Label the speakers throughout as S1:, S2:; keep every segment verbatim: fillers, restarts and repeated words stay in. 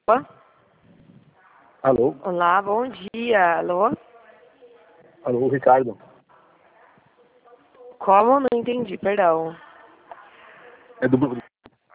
S1: Alô?
S2: Olá, bom dia. Alô?
S1: Alô, Ricardo.
S2: Como? Não entendi, perdão.
S1: É do Banco do...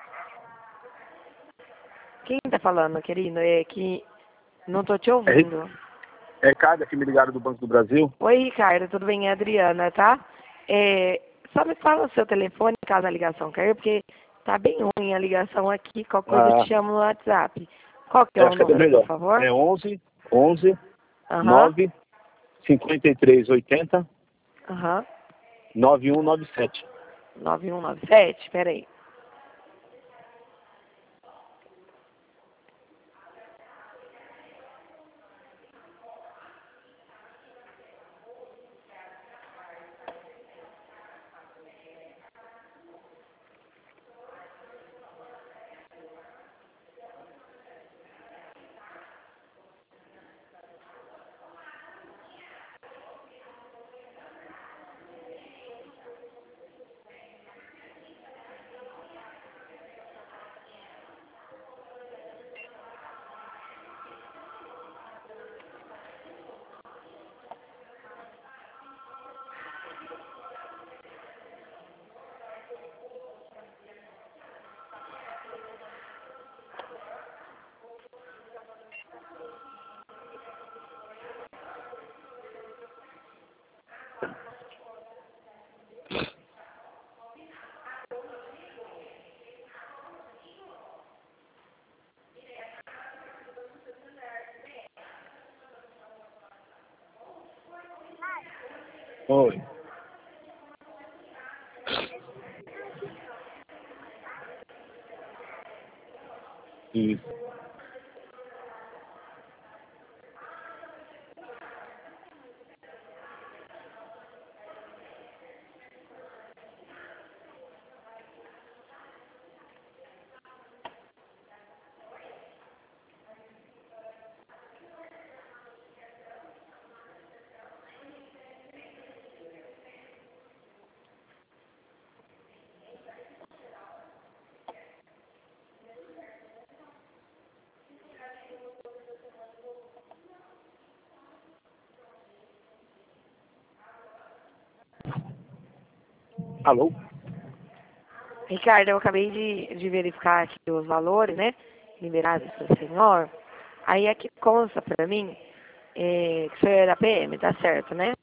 S2: Quem tá falando, querido? É que não tô te ouvindo.
S1: É Ricardo, aqui me ligaram do Banco do Brasil.
S2: Oi, Ricardo, tudo bem? É a Adriana, tá? É, só me fala o seu telefone caso a ligação caia, porque tá bem ruim a ligação aqui. Qualquer coisa eu
S1: Ah,
S2: te chamo no WhatsApp. Qual que é
S1: eu
S2: o
S1: acho que é bem
S2: número, por
S1: melhor.
S2: favor?
S1: É onze, onze,
S2: Aham,
S1: nove, cinquenta e três, oitenta,
S2: aham.
S1: nove um nove sete.
S2: nove um nove sete, peraí.
S1: Oi. Isso. Alô?
S2: Ricardo, eu acabei de, de verificar aqui os valores, né? Liberados pelo senhor. Aí aqui consta pra mim é, que o senhor é da P M, tá certo, né?